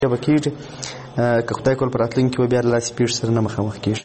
به کېږي که خدای کول په راتلونکي کې به بیا له داسې پېښو سره نه مخامخ کېږي.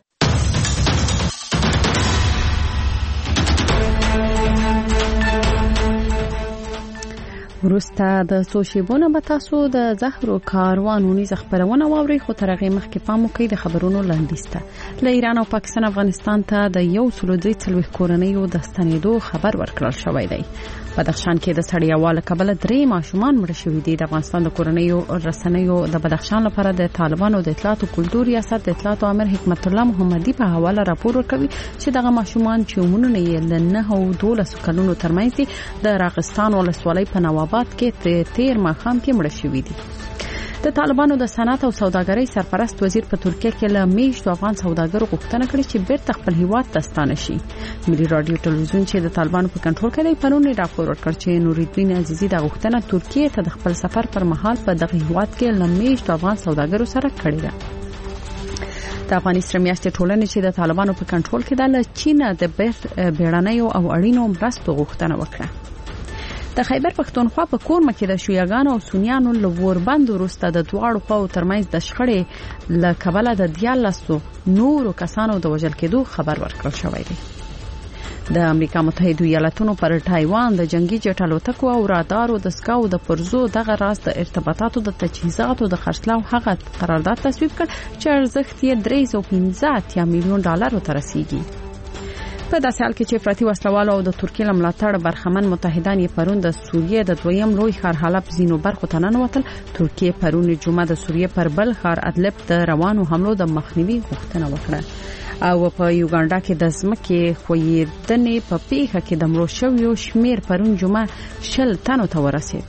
وروسته د څو شیبونو به تاسو د زهرو کاروان ونیز خبرونه واورئ، خو تر هغې مخکې پام وکړئ د خبرونو لنډیز ته. له ایران او پاکستان افغانستان ته د 143 کورنیو د ستنېدو خبر ورکړل شوی دی. بدخشان کې د سړیوالو کبله 3 ماشومان مړه شوي دي. د افغانستان د کورنیو رسنیو د بدخشان لپاره د طالبانو د اطلاعات او کلتور ریاست د اطلاعات امر حکمت الله محمدي په حواله راپور ورکوي چې دغه ماشومان چې عمرونه یې له 9 او 12 کلونو ترمنځ دي د راغستان ولسوالۍ په نواباد کې تیر ماښام کې مړه شوي دي. د طالبانو د صنعت او سوداګرۍ سرپرست وزیر په ترکیه کې له میشتو افغان سوداګرو غوښتنه کړې چې بیرته خپل هیواد ته ستانه شي. ملي رادیو ټلویزیون چې د طالبانو په کنټرول کې دی پرون راپور ورکړ چې نوردین عزیزی د غوښتنه ترکیه ته د خپل سفر پر مهال په دغه هیواد کې له میشتو افغان سوداګرو سره کړې ده. د افغاني سره میاشتې ټولنې چې د طالبانو په کنټرول کې ده له چین د بیړنیو او اړینو مرستو غوښتنه وکړه. د خیبر پښتونخوا په کورمه کې د شیعاګانو او سنیانو له وربند وروسته د دواړو خواو ترمنځ د شخړې له کبله د 14 نورو کسانو د وژل کېدو خبر ورکړل شوی دی. د امریکا متحده ایالاتونو پر تایوان د جنگي جټ الوتکو او رادارو د سکاو د پرزو دغه راز د ارتباطاتو د تجهیزاتو د خرڅلاو هغه قرارداد تصویب کړ چې ارزښت یې $315 میلیون ته رسیږي. په داسې حال کې چې افراطي وسلوالو او د ترکیې ملاتړ برخمن متحدان یې پرون د سوریې د دویم لوی ښار حلب ځینو برخو ته ننوتل. ترکیې پرون جمعه د سوریې پر بل ښار ادلب د روانو حملو د مخنیوي غوښتنه وکړه. او په یوګانډا کې د ځمکې ښویېدنې په پیښه کې د مړو شویو شمیر پرون جمعه 20 تنو ته ورسید.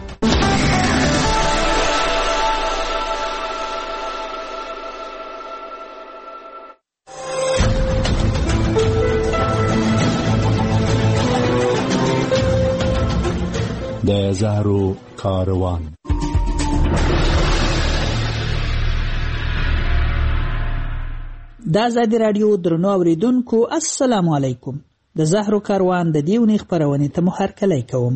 د زهرو کاروان. د آزادي رادیو درنو اوریدونکو السلام علیکم. د زهرو کاروان د دیونی خبرونه ته محرکلی کوم.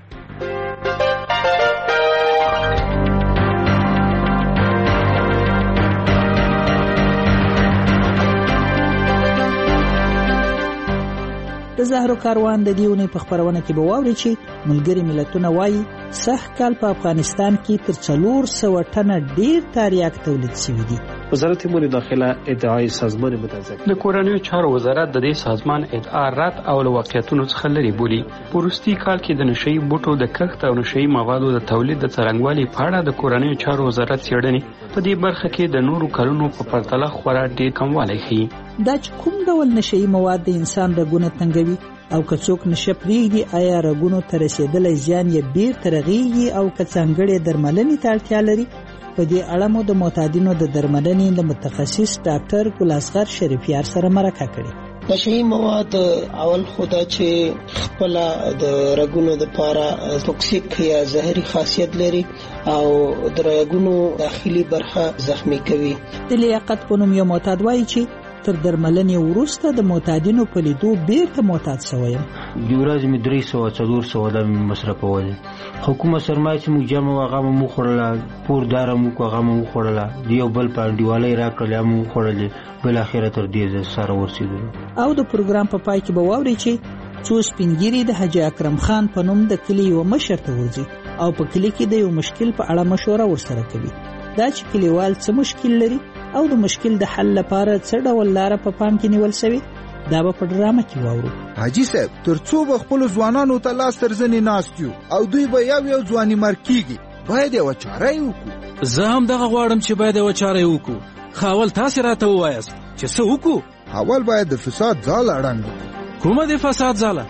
د زهرو کاروان د دیونی په خبرونه کې به واوري چې ملګری ملتونه وایي سږ کال په افغانستان کې تر 400 ټنه ډیر تریاک تولید شوی دی. وزارت امور داخله ادعای سازمان متحد د کورنیو چارو وزارت د دې سازمان ادعا رد او واقعیتونو څخه لري بولی. پروستی کال کې د نشئی بوټو د کښت او نشئی موادو د تولید د څرنګوالي په اړه د کورنیو چارو وزارت څېړنې په دې برخه کې د نورو کلونو په پرتله خورا ډېر کموالی ښیي. دا چې کوم ډول نشئی مواد د انسان رګونه تنګوي او که څوک نشه پرېږدي آیا رګونو ته رسېدلی زیان یې بیرته رغېږي او که ځانګړې درملنې ته اړتیا لري. په دې اړه مو د معتادینو د درملنې له متخصص ډاکټر ګل اصغر شریفیار سره مرکه کړې. نشئی مواد اول خدا چې خپل د رګونو د پاره توکسیک یا زهري خاصیت لري او د رګونو داخلي برخه زخمی کوي. د لیاقت په نوم یو معتاد وایي چې تر درملنې وروسته د معتادینو په لیدو بیرته معتاد شوم. د ورځې مې 300-400 د مصرفول. حکومت سرمایه چې موږ جمع واغه مو خورله، پور دار مو کوغه مو خورله، دیو بل په دیوالۍ راکړل مو خورلې، بل اخره تر دې سره ورسېدل. او د پروګرام په پای کې به واوري چې څو سپینګيري د حاجی اکرم خان په نوم د کلی یو مشر ته ورځي او په کلی کې د یو مشکل په اړه مشوره ورسره کوي. دا چې کلیوال څه مشکل لري او د مشکل د حل لپاره څه ډول لار په پام کې نیول شوی دا به په ډرامه کې واورو. حاجی صاحب ترڅو خپل ځوانانو ته لاس ترځنی ناستیو او دوی به یو ځواني مرکیږي باید یو چاره وکړو. زه هم دغه غواړم چې باید یو چاره وکړو. خاول تاسو راته وایاست چې څه وکړو؟ اول باید د فساد ځاله اړنګ. کومه د فساد ځاله؟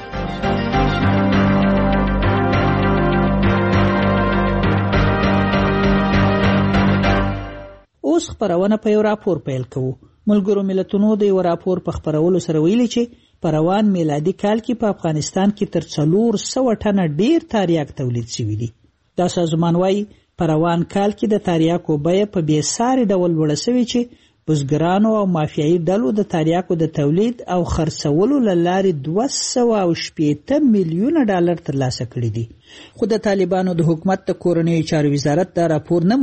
اوس خبرونه په یو راپور پیل کوو. ملګرو ملتونو د یو راپور په خبرولو سره ویلي چې په روان میلادي کال کې په افغانستان کې تر 400 ټنه ډیر تریاک تولید شوی دی. دا سازمان وايي په روان کال کې د تریاکو بیه په بې ساري ډول لوړه شوې چې بزګرانو او مافیایي ډلو د تریاکو د تولید او خرڅولو له لارې $280 میلیون ترلاسه کړي دي. خو د طالبانو د حکومت د کورنیو چارو وزارت دا راپور نه مني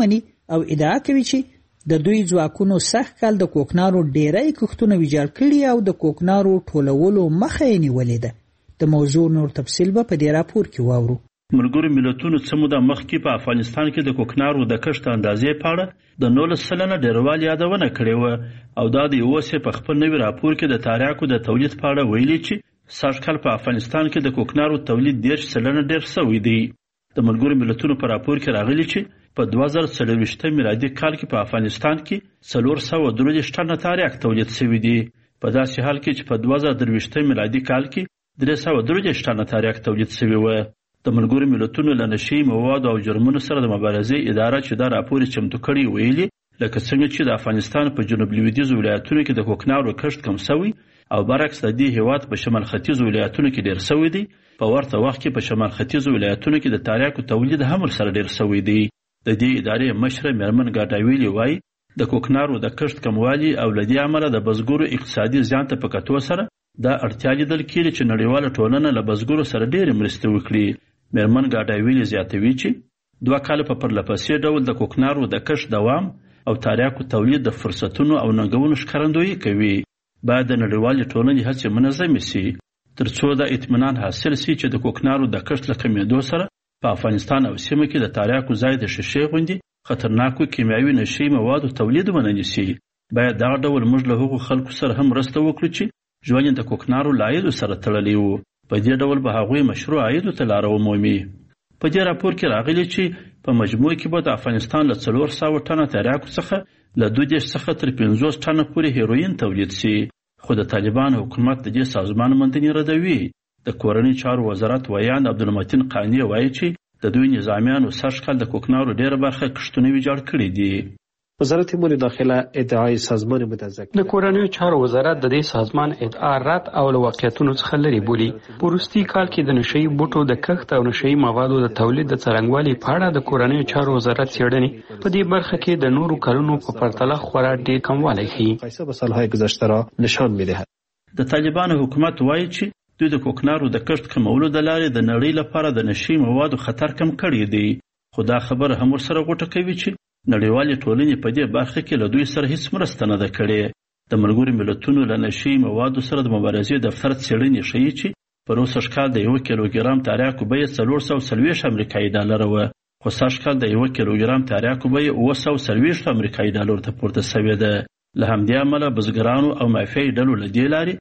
او ادعا کوي چې د دوی ځواکونو سخت کال د کوکنارو ډیری کښتونه ویجاړ کړي او د کوکنارو ټولولو مخه یې نیولې ده. د موضوع نور تفصیل به په دې راپور کې واورو. ملګرو ملتونو څه موده مخکې په افغانستان کې د کوکنارو د کښت اندازې په اړه د 19% ډیروالي یادونه کړې وه او دا د اوسې په خپل نوي راپور کې د تریاکو د تولید په اړه ویلي چې سږ کال په افغانستان کې د کوکنارو تولید 10% ډیر شوی دی. د ملګرو ملتونو په راپور کې راغلي چې په 2023 میلادي کال کې په افغانستان کې 413 ټنه تریاک تولید شوی دی، په داسې حال کې چې په 2023 میلادي کال کې 313 ټنه تریاک تولید شوی و. د ملګرو ملتونو له نشي موادو او جرمونو سره د مبارزې اداره چې دا راپور چمتو کړی ویلي لکه څنګه چې د افغانستان په جنوب لویدیځ ولایتونو کې د کوکنارو کښت کم شوی او برعکس د دې هیواد په شمال ختیځ ولایتونو کې ډیر شوی دی، په ورته وخت کې په شمال ختیځ ولایتونو کې د تریاکو تولید هم سره ډیر شوی دی. د دې ادارې مشره میرمن ګاډاویلی وایي د کوکنارو د کښت کموالي او له دې امله د بزګرو اقتصادي زیان ته په کتو سره دا اړتیا لیدل کېږي چې نړیواله ټولنه له بزګرو سره ډېرې مرستې وکړي. میرمن ګاډاویلی زیاتوي چې 2 کاله په پرلپسې ډول د کوکنارو د کښت دوام او تریاکو تولید د فرصتونو او ننګونو ښکارندویي کوي. باید د نړیوالې ټولنې هڅې منظمې سي تر څو دا اطمینان حاصل سي چې د کوکنارو د کښت له کمېدو سره په افغانستان او سیمه کې د تریاکو ځای د شیشې غوندې خطرناکو کیمیاوي نشي موادو تولید ونه نیسي. باید دغه ډول موږ له هغو خلکو سره هم مرسته وکړو چې ژوند د کوکنارو له عایدو سره تړلی و. په دې ډول به هغوی مشروع عایدو ته لاره ومومي. په دې راپور کې راغلي چې په مجموع کې به د افغانستان له 400 ټنه تریاکو څخه له 2 څخه تر 50 ټنه پورې هیروین تولید سي. خو د طالبان حکومت د دې سازمان مندنې ردوي. د کورنۍ چارو وزارت ویان عبدالمتین قانی وایي چې د دوی نظامیانو سږ کال د کوکنارو ډیره برخه کښتونه ویجاړ کړي دي. وزارت امور داخله ادعای سازمان متذکر د کورنیو چارو وزارت د دې سازمان ادعا رد او له واقعیتونو څخه لري بولي. په وروستي کال کې د نشئی بوټو د کښت او نشئی موادو د تولید د څرنګوالي په اړه د کورنیو چارو وزارت څېړنې په دې برخه کې د نورو کلونو په پرتله خورا ډېر کموالی ښیي. په سالهای گذشته را نشان می‌دهد. د طالبان حکومت وایي چې دوی د کوکنارو د کښت کمولو د لارې د نړۍ لپاره د نشئی موادو خطر کم کړی دی. خو دا خبره هم ورسره غوټه کوي چې نړیوالې ټولنې په دې برخه کې له دوی سره هیڅ مرسته نه ده کړې. د ملګرو ملتونو له نشئی موادو سره د مبارزې دفتر څېړنې ښیي چې په روسش کال د 1 کیلوګرام تریاکو بیه 440 امریکایي ډالر وه، خو سږ کال د 1 کیلوګرام تریاکو بیه 940 امریکایي ډالر ته پورته شوې ده. له همدې امله بزګرانو او مافیایي ډلو له دې لارې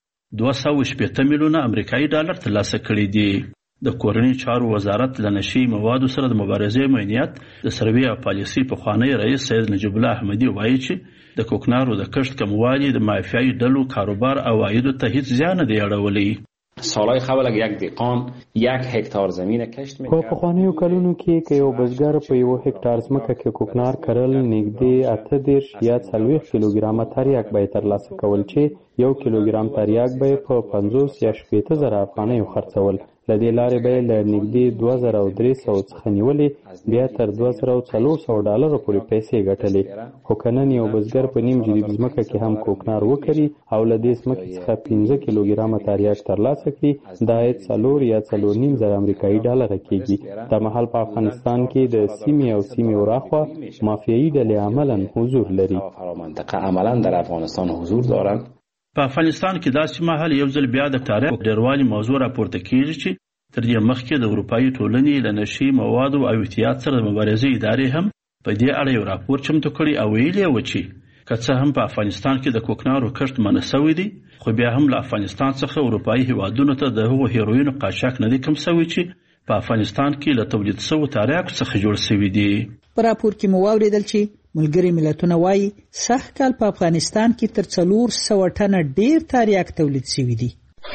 280 میلیونه امریکایي ډالر ترلاسه کړي دي. د کورنۍ چارو وزارت له نشئی موادو سره د مبارزې معینیت د سروې او پالیسي پخوانی رئیس سید نجیب الله احمدي وایي چې د کوکنارو د کښت کموالی د مافیایي ډلو کاروبار او عایدو ته هیڅ زیان نه دی اړولی. سالهای قبل یک دهقان 1 هکتار زمین کشت می‌کرد. په پخوانیو کلونو کې یو بزګر په 1 هکتار ځمکه کې کوکنار کرل نږدې 38 یا 40 کیلوګرام تریاک به ترلاسه کول چې 1 کیلوګرام تریاک به په 50 یا 60 زره افغانیو خرڅول. له دې لارې به له نږدې 2300 څخه نیولې بیا تر 2400 ډالرو پورې پیسې ګټلې. خو که نن یو بزګر په نیم جدید ځمکه کې هم کوکنار وکري او له دې ځمکې څخه 15 کیلوګرامه تریاک ترلاسه کړي دا عاید 4 یا 4.5 زره امریکایي ډالره کېږي. دا مهال په افغانستان کې د سیمې او سیمې وراخوا مافیایي ډلې عملاً حضور لري. منطقه عملاً در افغانستان حضور دارند. په افغانستان کې داسې مهال یو ځل بیا د تریاکو ډیروالي موضوع راپورته کېږي چې تر دې مخکې د اروپایي ټولنې له نشي موادو او احتیاط سره د مبارزې ادارې هم په دې اړه یو راپور چمتو کړی او ویلي و چې که څه هم په افغانستان کې د کوکنارو کښت منع شوی دی خو بیا هم له افغانستان څخه اروپایي هیوادونو ته د هغو هیروینو قاچاق نه دی کم شوی چې په افغانستان کې له تولید شوو تریاکو څخه جوړ شوي دي. په راپور کې مو واورېدل چې ملګري ملتونه وایي سږ کال په افغانستان کې تر 400 ټنه ډیر تریاک تولید شوي دي.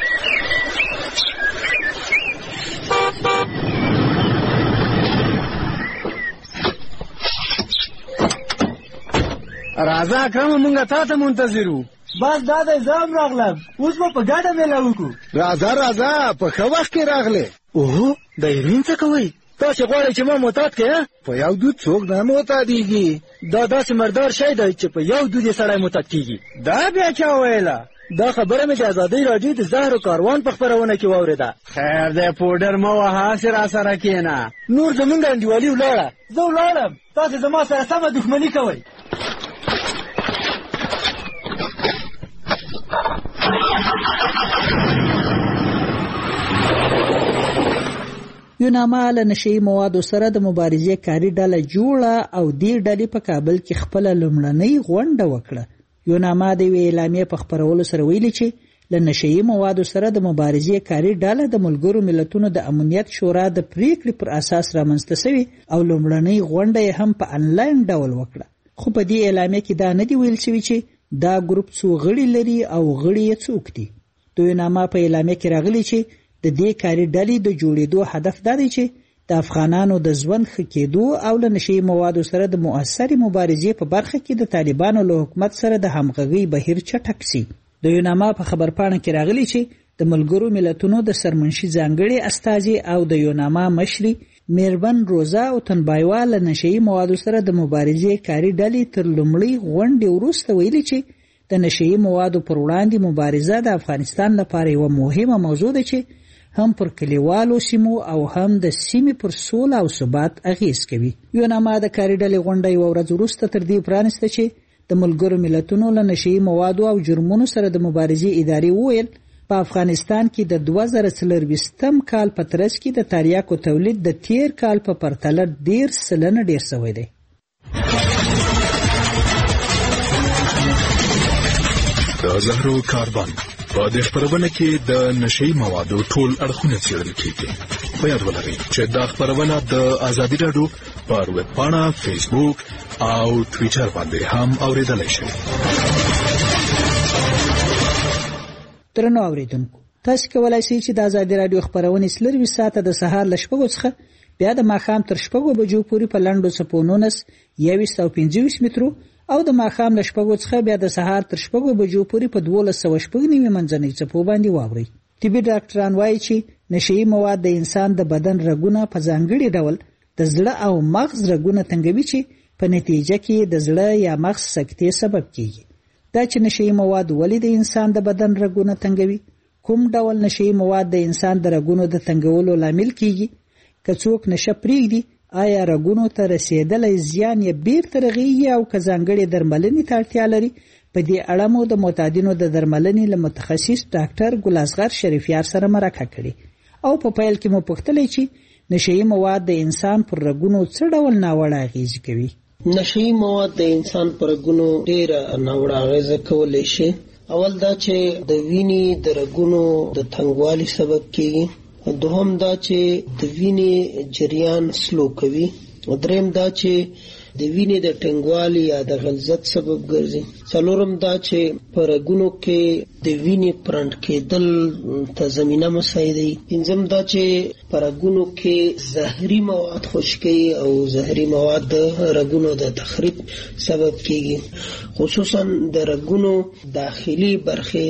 راځه اکرم مونږه تا ته منتظر وو. بس دا د ځام راغلم اوس به په ګډه میله وکړو. راځه په ښه وخت کې راغلې. اوهو د هیروین څه کوئ؟ تاسې غواړئ چې ما معتاد کړې؟ په یو دود څوک نه معتادېږي. دا داسې مردار شی دی چې په یو دود یې سړی معتاد کېږي. دا بیا چا ویله؟ دا خبره مې د ازادۍ راډیو د زهر کاروان په خپرونه کې واورېده. خیر دی پوډر مه وهه، هسې راسره کښېنه. نور زمونږ انډیوالي ولاړه، زه ولاړم، تاسې زما سره سمه دښمني کوئ. یوناما له نشهیي موادو سره د مبارزې کاري ډله جوړه او دې ډلې په کابل کې خپله لومړنۍ غونډه وکړه. یوناما د یوې اعلامیې په خپرولو سره ویلي چې له نشهیي موادو سره د مبارزې کاري ډله د ملګرو ملتونو د امنیت شورا د پریکړې پر اساس رامنځته شوې او لومړنۍ غونډه یې هم په انلاین ډول وکړه. خو په دې اعلامیې کې دا نه دی ویل شوی چې دا ګروپ څو غړي لري او غړي یې څوک دي. د یوناما په اعلامیې کې راغلي چې د دې کاري ډلې د جوړېدو هدف دا دی چې د افغانانو د ژوند ښه کېدو او له نشهیي موادو سره د مؤثرې مبارزې په برخه کې د طالبانو له حکومت سره د همغږۍ بهیر چټک سي. د یوناما په خبرپاڼه کې راغلي چې د ملګرو ملتونو د سرمنشي ځانګړي استازي او د یوناما مشري میربن روزا او تنبایوا له نشهیي موادو سره د مبارزې کاري ډلې تر لومړۍ غونډې وروسته ویلي چې د نشهیي موادو پر وړاندې مبارزه د افغانستان لپاره یوه مهمه موضوع ده چې هم پر کلیوالو سیمو او هم د سیمې پر سوله او ثبات اغیز کوي. یوناما د کاري ډلې غونډه یوه ورځ وروسته تر دې پرانسته چې د ملګرو ملتونو له نشهیي موادو او جرمونو سره د مبارزې ادارې وویل په افغانستان کې د 2024 کال په ترڅ کې د تریاکو تولید د تیر کال په پرتله 10% ډیر شوی دی. د زهرو کاروان په دې خبرونه کې د نشهیي موادو ټول اړخونه څېړل کېږي. په یاد ولرئ چې دا خبرونه د ازادي راډیو پر ویب پاڼه، فیسبوک او ټویټر باندې هم اورېدلای شئ. درنو اوریدونکو، تاسو کولای شئ چې د ازادي راډیو خبرونه سلروي ساعته د سهار ل 6 څخه بیا د ماښام تر 6 بجو پورې په لنډو څپو 1925 مترو او د ماښام ل 6 څخه بیا د سهار تر 6 بجو پورې په 1290 منځنۍ څپو باندې واورئ. طبي ډاکټران وایي چې نشهیي مواد د انسان د بدن رګونه په ځانګړي ډول د زړه او مغز رګونه تنګوي چې په نتیجه کې د زړه یا مغز سکتې سبب کیږي. دا چې نشهیي مواد ولې د انسان د بدن رګونه تنګوي، کوم ډول نشهیي مواد د انسان د رګونو د تنګولو لامل کیږي، که څوک نشه پرېږدي آیا رګونو ته رسیدلی زیان یې بیرته رغیږي او که ځانګړې درملنې ته اړتیا لري. په دې اړه مو د معتادینو د درملنې له متخصص ډاکټر ګل اصغر شریفیار سره مرکه کړې او په پیل کې مو پوښتلې چې نشهیي مواد د انسان پر رګونو څه ډول ناوړه اغیزې کوي. نشهیي مواد د انسان پر رګونو ډېره ناوړه اغیزه کولی شي. اول دا چې د وینې د رګونو د تنګوالي سبب کیږي، دوهم دا چې د وینې جریان سلو کوي، دریم دا چې د وینې د ټینګوالي یا د غلظت سبب ګرځي، څلورم دا چې په رګونو کې د وینې پرنټ کېدل ته زمینه مساعدوي، پنځم دا چې په رګونو کې زهري مواد خشکوي او زهري مواد د رګونو د تخریب سبب کیږي، خصوصا د رګونو داخلي برخې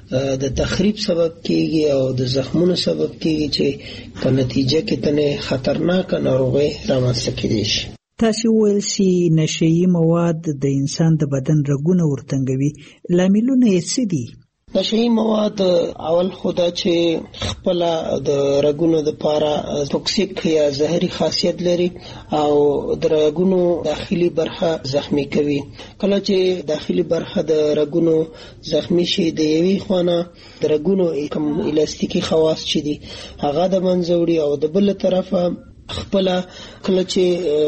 د تخریب سبب کیږي او د زخمونو سبب کیږي چې په نتیجه کې تنه خطرناک ناروغي رامنځته کېدای شي. تاسو ویل چې نشهیي مواد د انسان د بدن رګونه ورتنګوي، لاملونه یې څه دي؟ نشهیي مواد اول خدا چې خپل د رګونو د پاره توکسیک یا زهري خاصیت لري او د رګونو داخلي برخه زخمی کوي. کله چې داخلي برخه د رګونو زخمی شي د یوې خونه د رګونو کوم الاستیکي خواص چې دي هغه د منځوړي او د بل طرفه خپل کله چې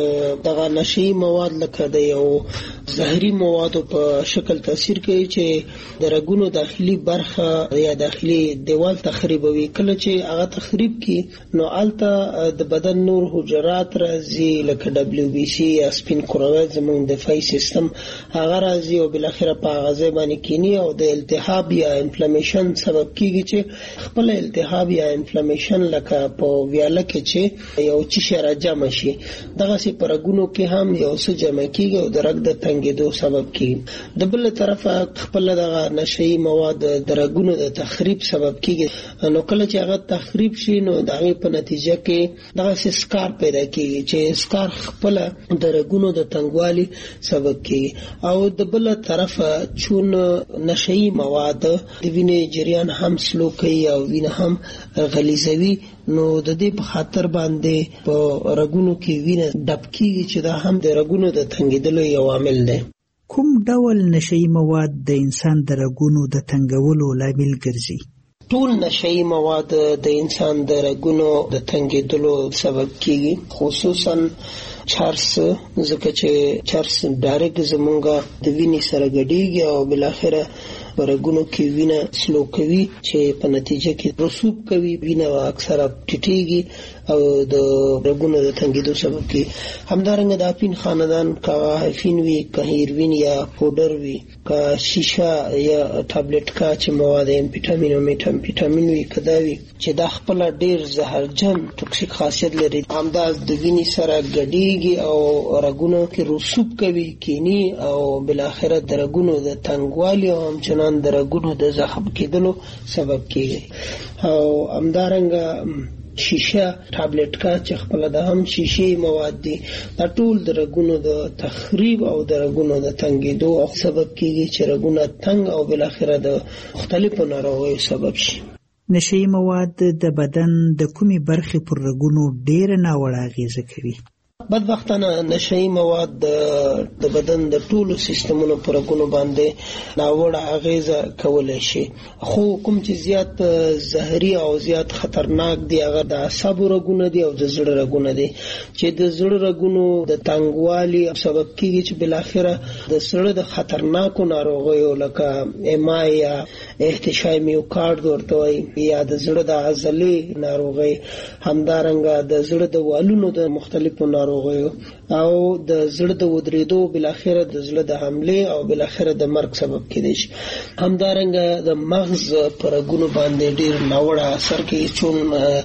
دغه نشهیي مواد لکه د یو زهري موادو په شکل تاثیر کوي چې د رګونو داخلي برخه یا داخلي دیوال تخریبوي. کله چې هغه تخریب کی نو الته د بدن نور حجرات راځي لکه WBC یا سپین کرویات زموږ دفاعي سیستم هغه راځي او بل اخر په غذا باندې کینی او د التهاب یا انفلامیشن سبب کیږي چې خپل التهاب یا انفلامیشن لکه په ویاله کې چې یو چې راجم شي دغه سي پرګونو کې هم یو څه جمع کیږي او د رګ د تنګ تنګېدو سبب کیږي. د بل طرفه خپل د نشئی مواد د رګونو د تخریب سبب کیږي. نو کله چې هغه تخریب شي نو د هغه په نتیجه کې دغه سکار پیدا کیږي چې سکار خپل د رګونو د تنګوالي سبب کیږي. او د بل طرفه چون نشئی مواد د وینې جریان هم سلو کوي او وینه هم غلیظوي، نو د دې په خاطر باندې په رګونو کې وینه ډب کیږي چې دا هم د رګونو د تنګېدلو یو عامل دی. کوم ډول نشئی مواد د انسان د رګونو د تنګولو لامل ګرځي؟ ټول نشئی مواد د انسان د رګونو د تنګېدلو سبب کیږي، خصوصا چرس، ځکه چې چرس ډایرکټ زمونږه د وینې سره ګډیږي او بالاخره رګونو کې وینه سلو کوي چې په نتیجه کې رسوب کوي، وینه اکثره ټیټیږي او د رګونو د تنګېدو سبب کیږي. همدارنګه د اپین خاندان کا هیفین وی، کا هیروین یا پودر وی، کا شیشه یا ټابلیټ کا چې مواد امفیټامین او میټامفیټامین وی کداوی چې دا خپل ډیر زهرجن ټوکسیک خاصیت لري، همدا د وینې سره ګډیږي او رګونو کې رسوب کوي، کینی او بالاخره د رګونو د تنګوالي او همچنان د رګونو د زخم کېدلو سبب کیږي. او همدارنګه شیشه ټابلیټ کا چې خپل د هم شیشې مواد دي، دا ټول د رګونو د تخریب او د رګونو د تنګېدو سبب کیږي چې رګونه تنګ او بالاخره د مختلفو ناروغیو سبب شي. نشئی مواد د بدن د کومې برخې پر رګونو ډېر ناوړه اغیزه کوي؟ بدبختانه نشئی مواد د بدن د ټولو سیستمونو پر رګونو باندې ناوړه اغیزه کولای شي، خو کوم چې زیات زهري او زیات خطرناک دی هغه د اعصابو رګونه دي او د زړه رګونه دي، چې د زړه رګونو د تنګوالي سبب کیږي چې بالاخره د زړه د خطرناکو ناروغیو لکه ایم-آی یا احتشای میوکارد ورته وایي یا د زړه د عضلې ناروغي، همدارنګه د زړه د والونو د مختلفو ناروغیو او د زړه د ودریدو بالاخره د زړه د حمله او بالاخره د مرګ سبب کېدای شي. همدارنګه د مغز پر رګونو باندې ډیر ناوړه اثر کوي، چون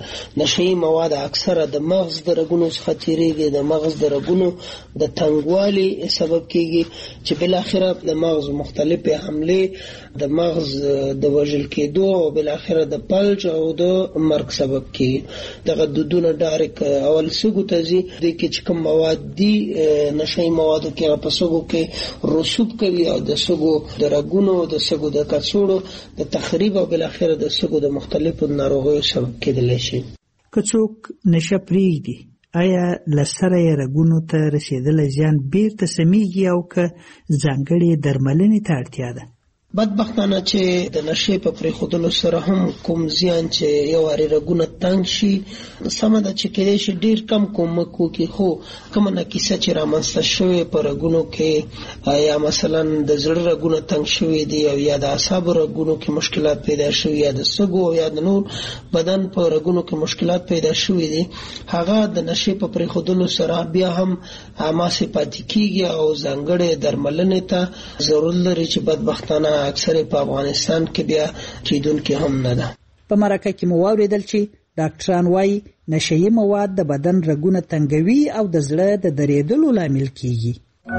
نشئی مواد اکثره د مغز د رګونو څخه تیریږي، د مغز د رګونو د تنګوالي سبب کیږي چې بالاخره د مغز مختلفه حمله د مغز د وژل کېدو او بالاخره د فلج او د مرګ سبب کیږي. دغه دودونه ډایرک اول سګو ته ځي، د کې کوم مواد دي نشئی موادو کې په سګو کې رسوب کوي او د سګو د رګونو د سګو د کڅوړو د تخریب او بالاخره د سګو د مختلفو ناروغیو سبب کېدلی شي. که څوک نشه پرېږدي، آیا لسره یې رګونو ته رسېدلی زیان بیرته سمیږي او که ځانګړې درملنې ته اړتیا ده؟ بدبختانه چې د نشې په پرېښودلو سره هم کوم زیان چې یو وارې رګونه تنګ شي، سمه ده چې کېدای شي ډېر کم کومک وکړي، خو کومه ناکیسه چې رامنځته شوې په رګونو کې یا مثلا د زړه رګونه تنګ شوي دي او یا د اعصابو رګونو کې مشکلات پیدا شوي یا د سږو یا د نور بدن په رګونو کې مشکلات پیدا شوي دي، هغه د نشې په پرېښودلو سره بیا هم هماسې پاتې کېږي او ځانګړې درملنې ته ضرورت لري چې بدبختانه اکثر په افغانستان کې بیا کېدونکې هم نه ده. په مرکه کې مو واورېدل چې ډاکټران وایي نشئی مواد د بدن رګونه تنګوي او د زړه د درېدلو لامل کیږي.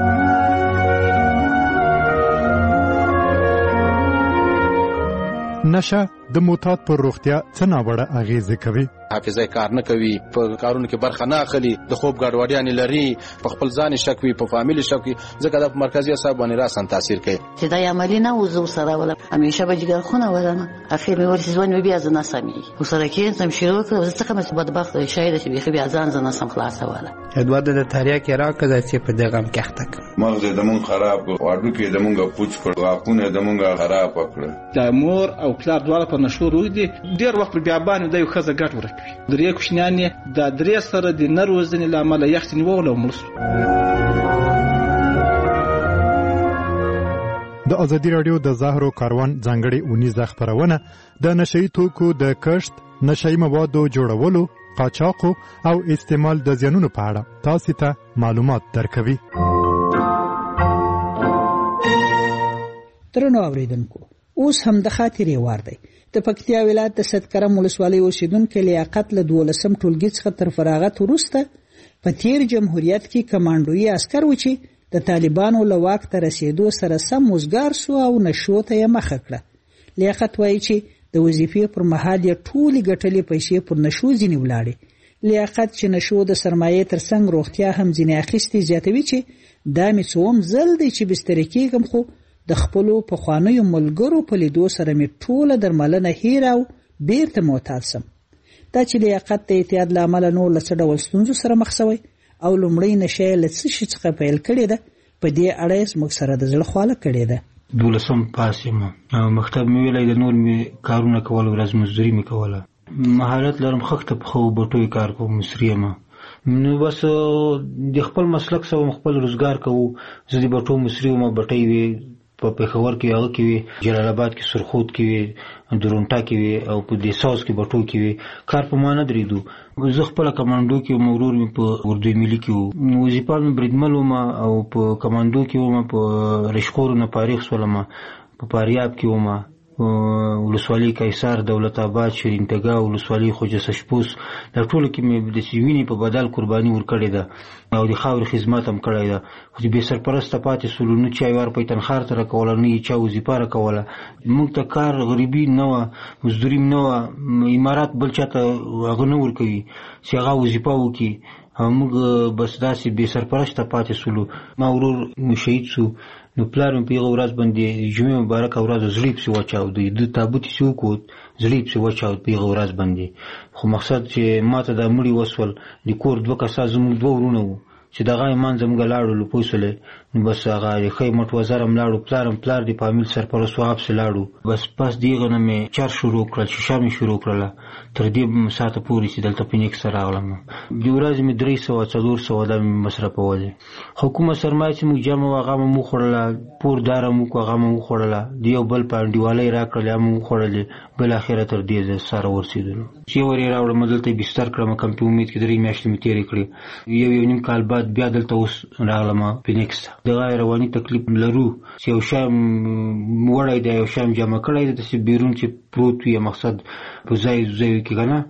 نشه د معتاد پر روغتیا څه ناوړه اغیزه کوي؟ حافظه کار نه کوي، په کارونو کې برخه نه اخلي، د خوب ګډوډیانې لري، په خپل ځان شک وي، په فامیل شک وي، ځکه د مرکزي اعصاب باندې راسن تاثیر کوي. چې دا عملی نه وزو سره ولا همیشه به جګر خونه ولنه اخر مې ورسې ځوان مې بیا ځنه سمي وسره کې سم شروع کړ، زه څنګه مې بدبخت شاید چې بیا بیا ځان سم خلاص ولا ادوار د تاریا کې راکړه چې په دغه کې اخته مغز د مون خراب واړو کې د مونږه پوچ کړ، واقونه د مونږه خراب کړ. د مور او پلار دواړه په نشو روي دي، ډیر وخت بیا باندې د یو خزه ګټ ورکوي. درې کوشنیانې د درې سره د نروزنې لامل یخت نیول او ملس. د ازادي رادیو د زهرو کاروان ځانګړې اونیزه خبرونه د نشئی توکو د کښت، نشئی موادو جوړولو، قاچاقو او استعمال د زیانونو په اړه تاسو ته معلومات درکوي. درنو اوریدونکو، اوس هم د خاطرې وار دی. د پکتیا ولایت د سدکرم ولسوالۍ اوسیدونکو لیاقت له 12 ټولګي څخه تر فراغت وروسته په تیر جمهوریت کې کمانډوي عسكر و چې د طالبانو له واک ته رسیدو سره سم وزګار سو او نشو ته یې مخه کړه. لیاقت وایي چې د وظیفې پر مهال یې ټولې ګټلې پیسې پر نشو ځینې ولاړې. لیاقت چې نشو د سرمایې ترڅنګ روغتیا هم ځینې اخیستې زیاتوي چې دا مې څوم ځل دی چې بسترې کېږم، خو د خپلو پخوانیو ملګرو په لیدو سره مې ټوله درملنه هیره او بیرته معتاد سم. دا چې لیاقت د اعتیاد له امله نور له څه ډول ستونزو سره مخ شوی او لومړی نشه یې له څه شي څخه پیل کړې ده، په دې اړه یې زموږ سره د زړه خواله کړې ده. 12 پاس یم، مکتب مې ویلی د نور مې کارونه کول، ورځ مزدوري مې کوله، مهارت لرم، خښته پښو بټوی کار کوم، مصري یم. نو بس د خپل مسلک سره خپل روزګار کوو. زه د بټو مصري وم، بټۍ وې په پېښور کې، هغه کې وې، جلال آباد کې، سرخود کې وې، درونټا کې وې، او په دساوس کې بټو کې وې. کار په ما نه درېدو. زه خپله کمانډو کې وم، ورور مې په اردو ملي کې و، وظیفه مې بریدمل وم او په کمانډو کې وم. په رشخورو نه فارغ شولم، په فاریاب کې وم، ولسوالۍ قیصار، دولت آباد، شیرین تګا ولسوالۍ، خوجه سشپوس، دا ټولو کې مې د وینې په بدل قرباني ورکړې ده او د خاورې خدمت هم کړی ده. خو چې بې سرپرسته پاتې سولو، نه چا یې ورپی تنخواه ته راکوله، نه یې چا وظیفه راکوله. موږ ته کار غریبي نه وه، مزدوري نه وه، امارات بل چا ته هغه نه ورکوي چې هغه وظیفه وکړي، او موږ بس داسې بې سرپرسته پاتې سولو. ما ورور شهید سو، نو پلار مې په هغه ورځ باندې جمعې مبارکه ورځ زړی پسې وچاود، د تابوت یې وکوت، زړی پسې وچاود په هغه ورځ باندې. خو مقصد چې ما ته دا مړي وسول، د کور 2 کسان زموږ 2 ورونه وو چې دغه ایمان زموږ لاړو پوه شولې. نو بس هغه د ښی مټ وزر هم لاړو، پلار د فامیل سرپرست و حبس لاړو. بس پس د هغه نه مې چار شروع کړل، شیشه مې شروع کړله، تر دې ساعته پورې چې دلته فینکس ته راغلم. د ورځې مې 300-400 دا مې مصرفولې. حکومت سرمایه چې موږ جمع وه هغه مې وخوړله، پور داره موږ هغه مې وخوړله، د یو بل په انډیوالۍ راکړلې هغه مې وخوړلې. بالاخره تر دې ځای سره ورسېدلو چې ورې راوړم، دلته یې بستر کړم. کم په امید کې 3 میاشتې مې تېرې کړې. یو نیم کال بعد بیا دلته اوس راغلم فینکس ته. دغه رواني تکلیف لرو چې یو شی وړی دی، یو شی جمع کړی دی، داسې بیرون چې پروت وي، مقصد په ځای کې که نه.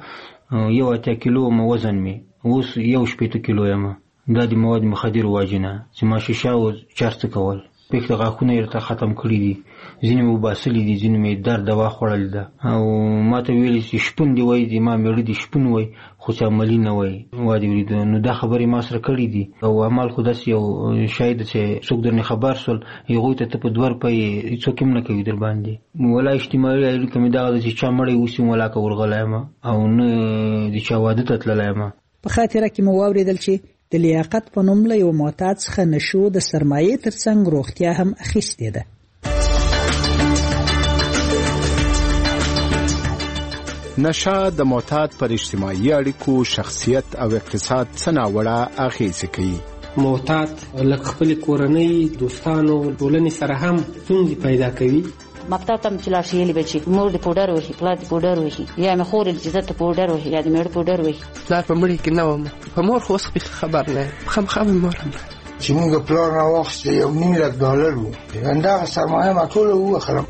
1 کیلو وزن مې اوس 1.8 کیلو یم. دا د مواد مخدر وجې نه چې ما شیشه او چرس کول. پېښ د غاښونه یې راته ختم کړي دي، ځینې مې وباسلي دي، ځینې مې درد دوا خوړلې ده. او ما ته ویلي چې شپون دي وایي، د ما مېړه دي شپون وایي، خو چې عملي نه وایي. وا دې ورېده. نو دا خبرې ما سره کړي دي، او عمل خو داسې یو شی ده چې څوک درنه خبر سول، هغوی ته په 2 روپۍ څوک هم نه کوي در باندې. ولا اجتماعي اړیکه مې دغه ده چې چا مړی اوسي ولا که ورغلی یم، او نه د چا واده ته تللی یم. په خاطره کې مو واورېدل چې د لیاقت په نوم له یو معتاد څخه نشو د سرمایې ترڅنګ روغتیا هم اخیستې ده. نشه د معتاد پر اجتماعي اړیکو، شخصیت او اقتصاد څه ناوړه اغېزې کوي. معتاد لکه خپل کورنۍ، دوستانو، ټولنې سره هم ستونزې پیدا کوي. مکتب ته چې لاړ شي یې به چې مور د پوډر وهي، پلار د پوډر وهي، یا مې خور چې زه ته پوډر وهي، یا د مېړه پوډر وهي. پلار په مړي کې نه وم، په مور خو اوس خبر نه یم، خامخا مې مور هم چې موږ پلار راواخیسته $1,000,000 وو، همدغه سرمایه ما ټوله ووخلم.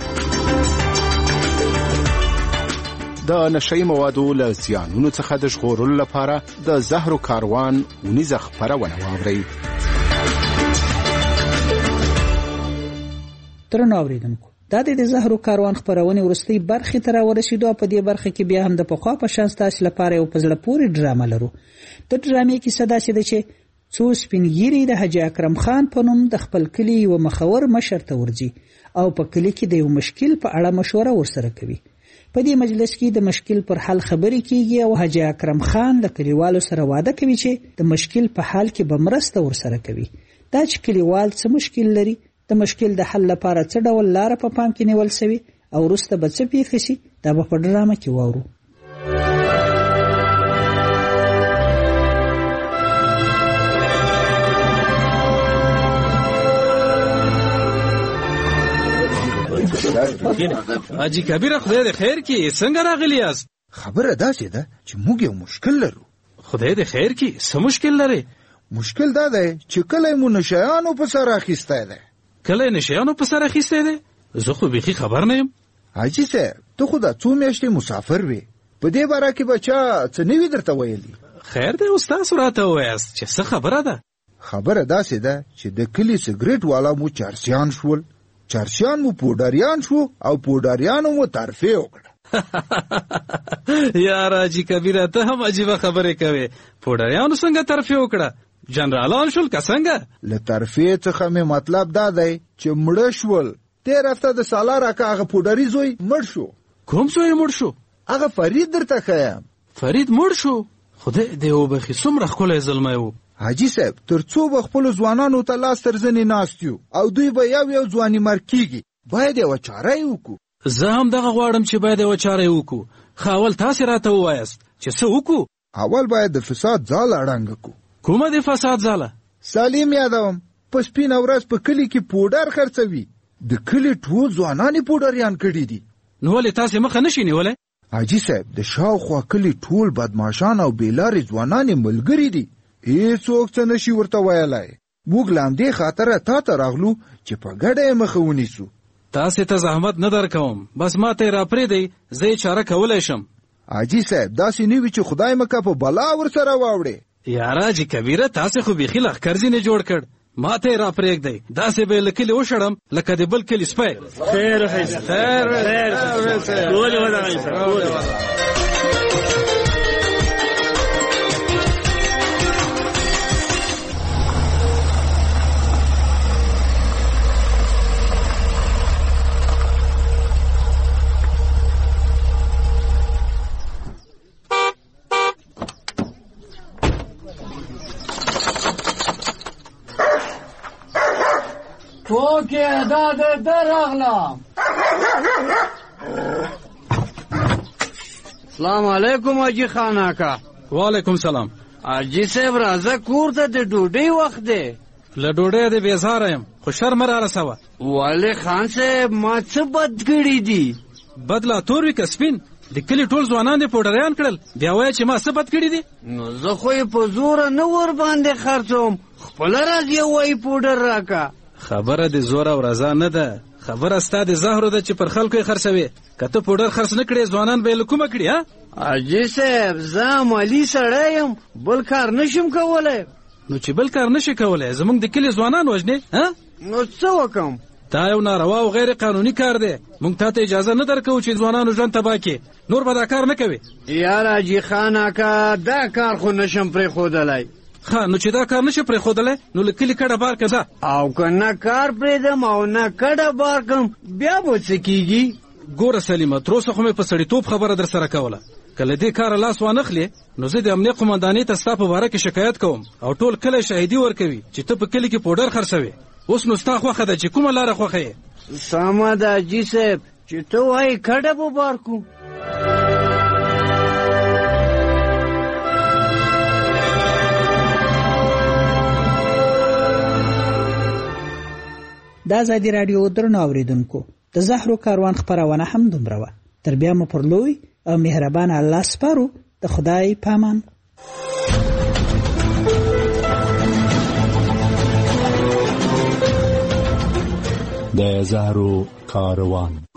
د نشهیي موادو له زیانونو څخه د ژغورلو لپاره د زهرو کاروان اونیزه خپرونه واورئ. درنو اورېدونکو، دا د زهرو کاروان خپرونې وروستۍ برخې ته راورسېدو. په دې برخه کې بیا هم د پخوا په شان ستاسو لپاره یو په زړه پورې ډرامه لرو. د ډرامې کیسه داسې ده چې څو سپین ږیري د حاجي اکرم خان په نوم د خپل کلي یو مخور مشر ته ورځي او په کلي کې د یو مشکل په اړه مشوره ورسره کوي. په دې مجلس کې د مشکل پر حل خبرې کیږي او حاجي اکرم خان له کلیوالو سره وعده کوي چې د مشکل په حل کې به مرسته ورسره کوي. دا چې کلیوال څه مشکل لري، د مشکل د حل لپاره څه ډول لاره په پام کې نیول شوی او وروسته به څه پیښ شي، دا به په ډرامه کې واورو. حاجی کبیر خدای دې خیر کړي، څنګه راغلی یاست؟ خبره داسې ده چې موږ یو مشکل لرو. خدای دې خیر کړي، څه مشکل لري؟ مشکل دا دی چې کله مو نشیانو په سر اخیستی دی. کله نشیانو په سر اخیستی دی؟ زه خو بیخي خبر نه یم. حاجي صاحب، ته خو دا 2 میاشتې مسافر وې، په دې باره کې به چا څه نه وي درته ویلي؟ خیر دی، اوس تاسو راته ووایاست چې څه خبره ده. خبره داسې ده چې د کلي سګریټ والا مو چارسیان شول، چارسیان مو پوډاریان شو او پوډاریانو مو ترفیع وکړه. یا راجی کبیره ته هم عجیبه خبرې کوي. پوډاریانو څنګه ترفیع وکړه؟ جنرالان شول که څنګه؟ له ترفیع څخه مې مطلب دا دی چې مړه شول. تېر هفته د سالار اکا هغه پوډاري زوی مړ شو. کوم زوی مړ شو؟ هغه فرید درته ښیم. فرید مړ شو؟ خدای دې وبخي، څومره ښکلی زلمی و. حاجي صاحب تر څو به خپلو ځوانانو ته لاس تر زنې ناست یو او دوی به یو ځواني مرګ کېږي. باید یوه چاره یې وکړو. زه هم دغه غواړم چې باید یوه چاره یې وکړو. خو اول تاسې راته ووایاست چې څه وکړو. اول باید د فساد ځاله ړنګه کړو. کومه د فساد ځاله؟ سالم یادوم په سپینه ورځ په کلي کې پوډر خرڅوي. د کلي ټول ځوانان یې پوډریان کړي دي. نو ولې تاسې مخه نشئ نیولی؟ حاجي صاحب د شاوخوا کلي ټول بدماشان او بېلارې ځوانان یې ملګري دي. هېڅوک څه نشي ورته ویلی. موږ له همدې خاطره تا ته راغلو چې په ګډه یې مخه ونیسو. تاسې ته زحمت نه درکوم، بس ما ته یې راپرېږدئ، زه یې چاره کولی شم. حاجي صاحب داسې نه وي چې خدای مکه په بلا ورسره واوړې. یاره جي کبیره تاسې خو بیخي لښکر ځینې جوړ کړ. ما ته یې راپرېږدئ، داسې به یې له کلي وشړم لکه د بل کلي سپی. خیر ټولې ودغئ سره. اوکې دا د راغلم. سلام علیکم حاجي خان اکا. وعلیکم سلام. حاجي صاحب راځه کور ته، د ډوډۍ وخت دی. له ډوډۍ دې بیزاره یم، خو شر مه رارسوه. ولې خان صاحب ما څه بد کړي دي؟ بد لا تور وي که سپین؟ د کلي ټول ځوانان دې پوډریان کړل، بیا وایه چې ما څه بد کړي دي؟ نو زه خو یې په زوره نه ور باندې خرڅوم، خپله راځي وایي پوډر راکه. خبره د زور او رضا نه ده، خبره ستا د زهرو ده چې پر خلکو یې خرڅوې. که ته پوډر خرڅ نه کړې ځوانان به یې له کومه کړي؟ حاجي صاحب زه عملي سړی یم، بل کار نشم کولی. نو چې بل کار نشي کولی زموږ د کلي ځوانان وژنې؟ نو څه وکم؟ دا یو ناروا او غیر قانوني کار دی. موږ تا ته اجازه نه درکوو چې ځوانانو ژوند تباه کړي. نور به دا کار نه کوې. یاره حاجي خان اکا دا کار خو نشم پرېښودلی. نو چې دا کار نشي پرېښودلی نو له کلي کډه بار که ځه. او که نه کار پرېږدم او نه کډه بار کړم بیا به څه کېږي؟ ګوره سلیمه تر اوسه خو مې په سړیتوب خبره در سره کوله. که له دې کاره لاس وانخلې نو زه د امنیه قمندانۍ ته ستا په باره کې شکایت کوم او ټول کلی شاهدي ورکوي چې ته په کلي کې پوډر خرڅوې. اوس نو ستا خوښه ده چې کومه لاره خوښه یې؟ سمه ده حاجي صاحب چې ته وایې کډه به بار کړو. د ازادي راډیو درنو اوریدونکو د زهرو کاروان خپرونه هم دومره وه. تر بیا مو پر لوی او مهربان الله سپارو. د خدای پامان. د زهرو کاروان.